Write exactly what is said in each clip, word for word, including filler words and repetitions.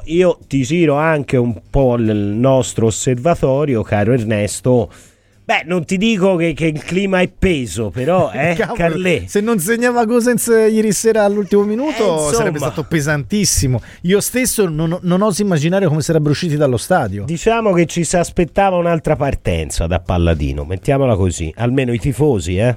io ti giro anche un po' il nostro osservatorio, caro Ernesto. Beh, non ti dico che, che il clima è peso, però, eh, Carlè. Se non segnava Gosens ieri sera all'ultimo minuto, eh, sarebbe stato pesantissimo. Io stesso non, non oso immaginare come sarebbero usciti dallo stadio. Diciamo che ci si aspettava un'altra partenza da Palladino, mettiamola così, almeno i tifosi, eh?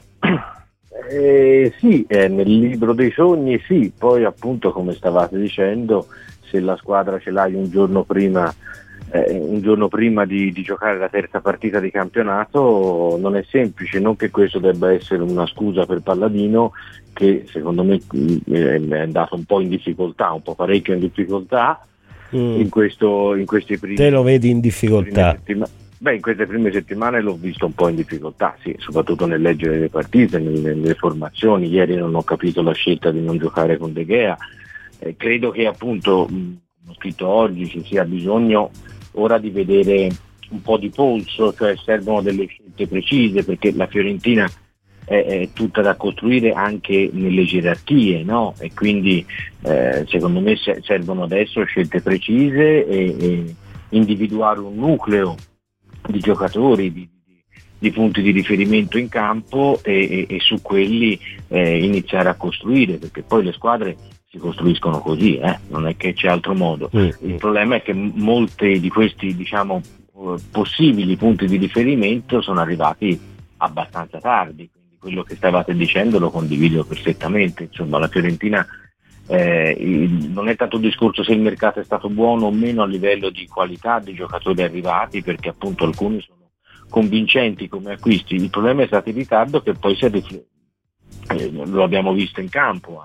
Eh, sì, eh, nel libro dei sogni sì, poi appunto come stavate dicendo, se la squadra ce l'hai un giorno prima Eh, un giorno prima di, di giocare la terza partita di campionato non è semplice, non che questo debba essere una scusa per Palladino, che secondo me è andato un po' in difficoltà, un po' parecchio in difficoltà mm. in, questo, in questi primi te lo vedi in difficoltà? Beh, in queste prime settimane l'ho visto un po' in difficoltà, sì, soprattutto nel leggere le partite, nelle, nelle formazioni. Ieri non ho capito la scelta di non giocare con De Gea, eh, credo che appunto, mh, ho scritto oggi, ci sia bisogno ora di vedere un po' di polso, cioè servono delle scelte precise, perché la Fiorentina è, è tutta da costruire anche nelle gerarchie, no? E quindi eh, secondo me servono adesso scelte precise e, e individuare un nucleo di giocatori, di, di, di punti di riferimento in campo e, e, e su quelli eh, iniziare a costruire, perché poi le squadre si costruiscono così, eh? Non è che c'è altro modo. Mm. Il problema è che molti di questi, diciamo, possibili punti di riferimento sono arrivati abbastanza tardi, quindi quello che stavate dicendo lo condivido perfettamente. Insomma, la Fiorentina eh, il, non è tanto un discorso se il mercato è stato buono o meno a livello di qualità dei giocatori arrivati, perché appunto alcuni sono convincenti come acquisti. Il problema è stato il ritardo che poi si è rifle- eh, lo abbiamo visto in campo.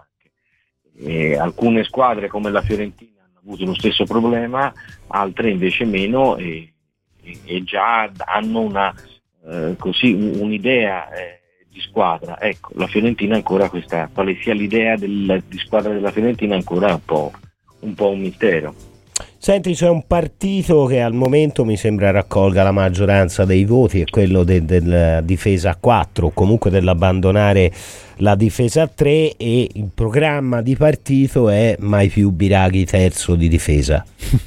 Eh, alcune squadre come la Fiorentina hanno avuto lo stesso problema, altre invece meno e, e, e già hanno una eh, così un'idea eh, di squadra. Ecco, la Fiorentina ancora questa, quale sia l'idea del, di squadra della Fiorentina ancora è un po', un po' un mistero. Senti, c'è un partito che al momento mi sembra raccolga la maggioranza dei voti, è quello de- della difesa a quattro, comunque dell'abbandonare la difesa a tre, e il programma di partito è mai più Biraghi terzo di difesa.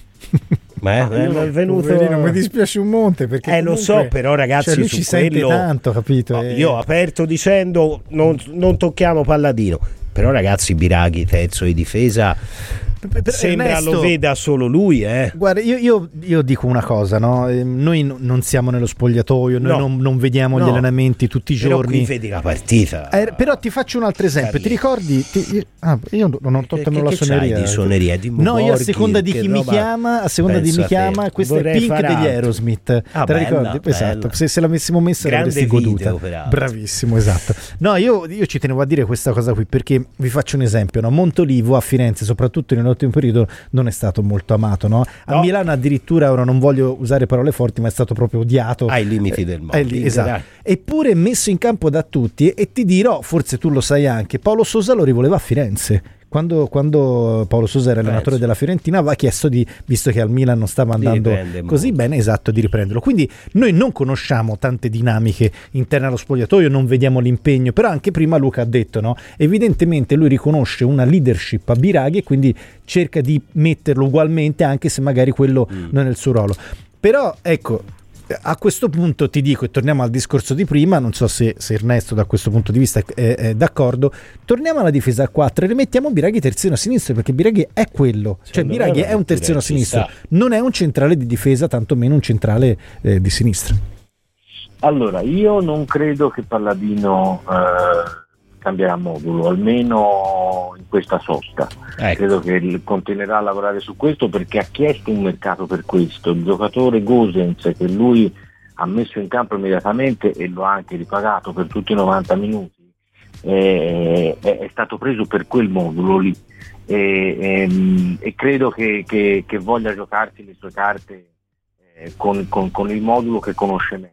Ma è, ah, è venuto. Poverino, mi dispiace un monte perché eh lo so, però ragazzi, cioè lui su ci quello, sente tanto, capito? No, eh. Io ho aperto dicendo non, non tocchiamo Palladino, però ragazzi, Biraghi terzo di difesa sembra Ernesto, lo veda solo lui, eh. Guarda, io, io, io dico una cosa, no? Noi non siamo nello spogliatoio, noi no. non, non vediamo no. gli allenamenti tutti i però giorni. Qui vedi la partita. Eh, però ti faccio un altro esempio. Carli. Ti ricordi? Ti, ah, io non ho tolto la suoneria. Di suoneria di no, io a seconda di chi mi chiama, a seconda di chi mi chiama, questa è Pink degli altro. Aerosmith. Ah, te la bella, ricordi? bella. Esatto. Se, se l'avessimo messa l'avresti goduta. Bravissimo, esatto. No, io, io ci tenevo a dire questa cosa qui perché vi faccio un esempio. No? Montolivo a Firenze, soprattutto nell'ultimo periodo, non è stato molto amato, no? A no. Milano addirittura, ora non voglio usare parole forti, ma è stato proprio odiato ai limiti del mondo. Eh, eh, esatto. Eppure messo in campo da tutti, e ti dirò, forse tu lo sai anche, Paolo Sousa lo rivoleva a Firenze. Quando, quando Paolo Sousa era allenatore Penso. della Fiorentina, aveva chiesto di, visto che al Milan non stava andando così molto. bene, esatto, di riprenderlo. Quindi noi non conosciamo tante dinamiche interne allo spogliatoio, non vediamo l'impegno, però anche prima Luca ha detto, no? Evidentemente lui riconosce una leadership a Biraghi e quindi cerca di metterlo ugualmente, anche se magari quello mm. non è il suo ruolo. Però ecco, a questo punto ti dico, e torniamo al discorso di prima, non so se, se Ernesto da questo punto di vista è, è d'accordo, torniamo alla difesa a quattro e rimettiamo Biraghi terzino a sinistra, perché Biraghi è quello, cioè Biraghi è un terzino a sinistra, non è un centrale di difesa, tantomeno un centrale eh, di sinistra. Allora, io non credo che Palladino eh, cambierà modulo, almeno in questa sosta. Ecco. Credo che continuerà a lavorare su questo perché ha chiesto un mercato per questo. Il giocatore Gosens, che lui ha messo in campo immediatamente e lo ha anche ripagato per tutti i novanta minuti, eh, è, è stato preso per quel modulo lì e, e, e credo che, che, che voglia giocarsi le sue carte eh, con, con, con il modulo che conosce meglio.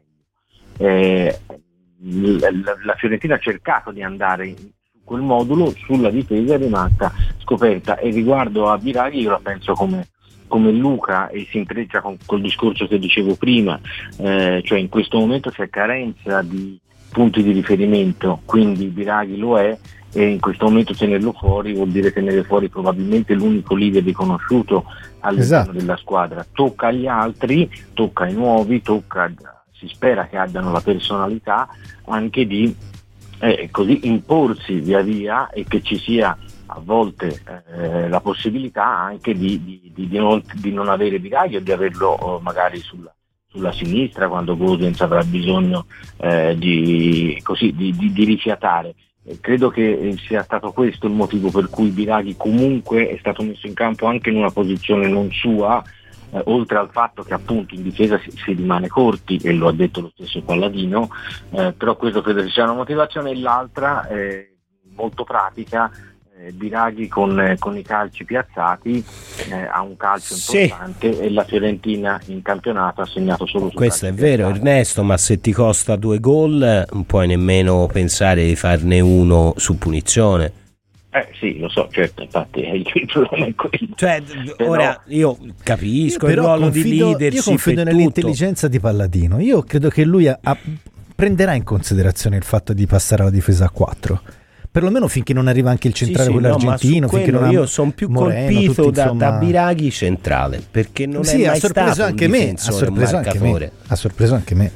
Eh, la, la Fiorentina ha cercato di andare in quel modulo, sulla difesa è rimasta scoperta, e riguardo a Biraghi io la penso come, come Luca, e si intreccia con col discorso che dicevo prima, eh, cioè in questo momento c'è carenza di punti di riferimento, quindi Biraghi lo è, e in questo momento tenerlo fuori vuol dire tenere fuori probabilmente l'unico leader riconosciuto all'interno esatto. della squadra. Tocca agli altri, tocca ai nuovi, tocca, si spera che abbiano la personalità anche di eh, così imporsi via via e che ci sia a volte eh, la possibilità anche di, di, di, di, non, di non avere Biraghi o di averlo oh, magari sulla, sulla sinistra quando Gosens avrà bisogno eh, di, così, di, di, di rifiatare. Eh, credo che sia stato questo il motivo per cui Biraghi comunque è stato messo in campo anche in una posizione non sua, eh, oltre al fatto che appunto in difesa si, si rimane corti, e lo ha detto lo stesso Palladino, eh, però questo credo che sia una motivazione. E l'altra eh, molto pratica, Biraghi con, con i calci piazzati eh, ha un calcio importante sì. e la Fiorentina in campionato ha segnato solo su questo è piazzati. Vero Ernesto, ma se ti costa due gol non puoi nemmeno pensare di farne uno su punizione. Eh sì, lo so, certo, infatti il, il problema è quello. Cioè, però, ora io capisco io il ruolo confido, di leadership, io confido nell'intelligenza di Palladino. Io credo che lui ha, ha, prenderà in considerazione il fatto di passare alla difesa a quattro. Perlomeno finché non arriva anche il centrale, sì, sì, quello no, argentino, finché non ha io sono più Moreno, colpito tutti, da, insomma... da Biraghi centrale, perché non sì, è mai stato anche un me, ha sorpreso anche me, ha sorpreso anche me.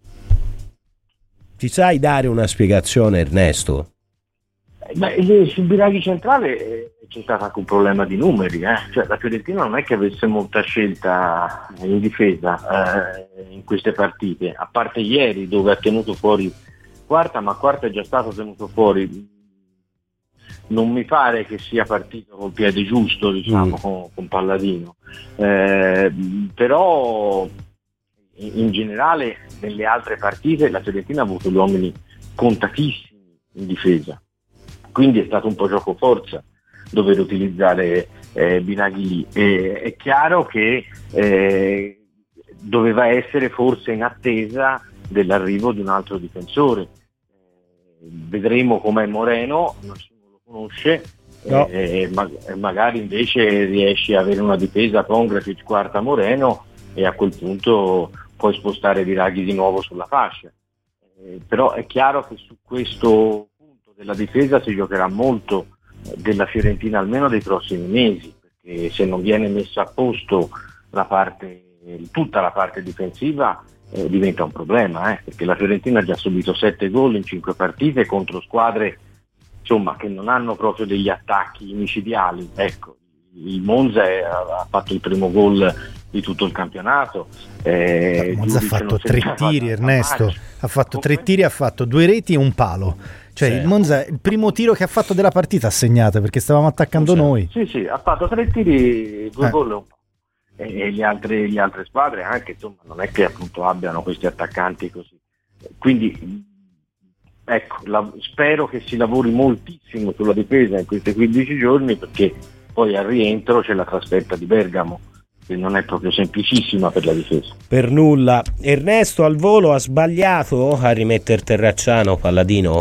Ti sai dare una spiegazione, Ernesto? Beh, sul Biraghi centrale c'è stato anche un problema di numeri, eh? Cioè, la Fiorentina non è che avesse molta scelta in difesa eh, in queste partite, a parte ieri dove ha tenuto fuori Quarta, ma Quarta è già stato tenuto fuori. Non mi pare che sia partito col piede giusto, diciamo, mm. con, con Palladino, eh, però in generale nelle altre partite la Fiorentina ha avuto gli uomini contatissimi in difesa, quindi è stato un po' gioco forza dover utilizzare eh, Biraghi lì. E, è chiaro che eh, doveva essere forse in attesa dell'arrivo di un altro difensore. Eh, vedremo com'è Moreno, nessuno lo conosce, no. eh, ma, magari invece riesci a avere una difesa con Grafic, Quarta, Moreno, e a quel punto puoi spostare Biraghi di nuovo sulla fascia. Eh, però è chiaro che su questo punto della difesa si giocherà molto della Fiorentina, almeno dei prossimi mesi, perché se non viene messa a posto la parte, tutta la parte difensiva, Eh, diventa un problema, eh, perché la Fiorentina ha già subito sette gol in cinque partite contro squadre, insomma, che non hanno proprio degli attacchi micidiali. Ecco, il Monza è, ha fatto il primo gol di tutto il campionato. Eh, il Monza ha fatto tre tiri, Ernesto, ha fatto tre tiri, ha fatto due reti e un palo. Cioè, sì. Il Monza, il primo tiro che ha fatto della partita ha segnato, perché stavamo attaccando sì. noi. Sì, sì, ha fatto tre tiri, due eh. gol e un palo. E le altre, le altre squadre anche, insomma, non è che appunto abbiano questi attaccanti così. Quindi ecco, la, spero che si lavori moltissimo sulla difesa in questi quindici giorni, perché poi al rientro c'è la trasferta di Bergamo, che non è proprio semplicissima per la difesa. Per nulla. Ernesto, al volo ha sbagliato a rimettere Terracciano, Palladino?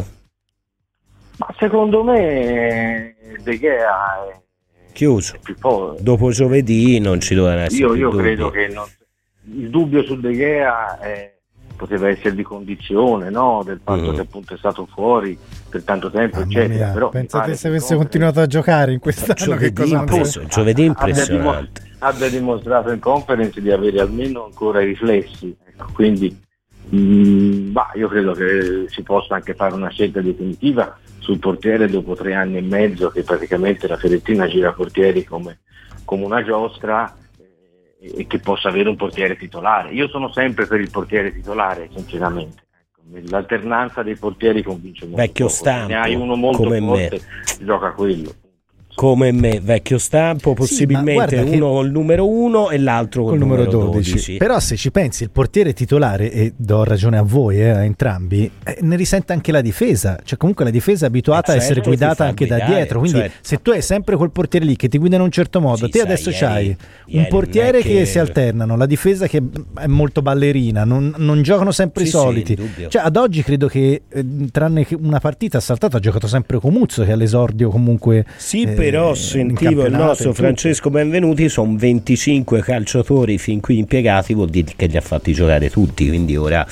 Ma secondo me De Gea è chiuso. Dopo giovedì non ci doveva essere io, io dubbi. credo che non, il dubbio su De Gea eh, poteva essere di condizione, no? Del fatto mm. che appunto è stato fuori per tanto tempo, Mamma eccetera. Mia, però pensate se avesse continuato a giocare in quest'anno, giovedì, che cosa impresso, giovedì impressionante. Abbia, abbia dimostrato in conference di avere almeno ancora i riflessi, ecco, quindi mh, bah, io credo che si possa anche fare una scelta definitiva sul portiere dopo tre anni e mezzo che praticamente la Fiorentina gira portieri come, come una giostra, eh, e che possa avere un portiere titolare. Io sono sempre per il portiere titolare, sinceramente. Ecco, l'alternanza dei portieri convince molto. Vecchio poco. Stampo, se ne hai uno molto come forte, me. Gioca quello. Come me, vecchio stampo, possibilmente sì, uno col numero uno e l'altro col, col numero dodici. dodici. Però se ci pensi, il portiere titolare, e do ragione a voi, eh, a entrambi, eh, ne risente anche la difesa. Cioè comunque la difesa è abituata eh certo, a essere guidata anche guidare, da dietro, quindi certo. Se tu hai sempre quel portiere lì che ti guida in un certo modo, sì, te sai, adesso ieri, c'hai ieri un portiere che... che si alternano, la difesa che è molto ballerina, non, non giocano sempre sì, i soliti. Sì, cioè ad oggi credo che eh, tranne che una partita saltata ha giocato sempre Comuzzo, che all'esordio comunque sì, eh, però sentivo il nostro Francesco Benvenuti, sono venticinque calciatori fin qui impiegati, vuol dire che li ha fatti giocare tutti, quindi ora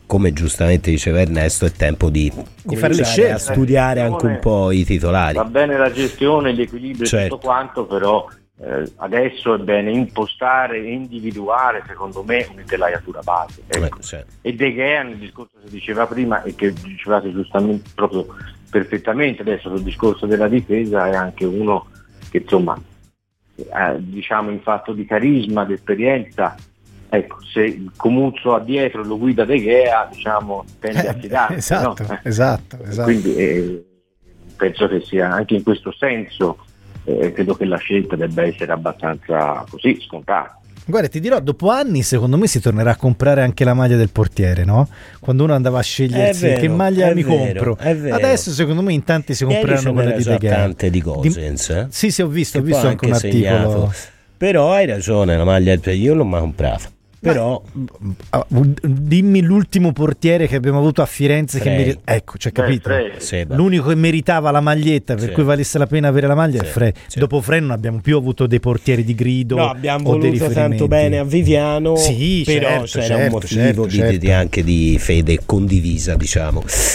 come giustamente diceva Ernesto, è tempo di, di fare le scelte, a studiare anche un po' i titolari. Va bene la gestione, gli equilibri e certo. tutto quanto, però eh, adesso è bene impostare e individuare, secondo me, un'intelaiatura base. Ecco. Eh, certo. E De Gea, nel discorso che diceva prima e che dicevate giustamente proprio perfettamente adesso sul discorso della difesa, è anche uno che insomma eh, diciamo in fatto di carisma, di esperienza. Ecco, se Comuzzo ha dietro lo guida De Gea, diciamo, tende a fidarsi. Esatto, no? esatto, esatto. Quindi eh, penso che sia anche in questo senso, eh, credo che la scelta debba essere abbastanza così scontata. Guarda, ti dirò, dopo anni secondo me si tornerà a comprare anche la maglia del portiere, no? Quando uno andava a scegliersi vero, che maglia mi vero, compro. Adesso secondo me in tanti si compreranno quella di De Gea. Tante di Gosens, eh? Sì, sì, ho visto, ho Che visto anche un articolo. Segnato. Però hai ragione, la maglia del io l'ho mai comprata. Però dimmi l'ultimo portiere che abbiamo avuto a Firenze che meri- ecco, c'è capito? Sì, l'unico che meritava la maglietta per sì. cui valesse la pena avere la maglia sì, è Frey. sì. Dopo Frey non abbiamo più avuto dei portieri di grido. No, abbiamo o dei voluto riferimenti. tanto bene a Viviano, sì, però certo, c'era certo, un motivo certo, di, certo. di, anche di fede condivisa, diciamo.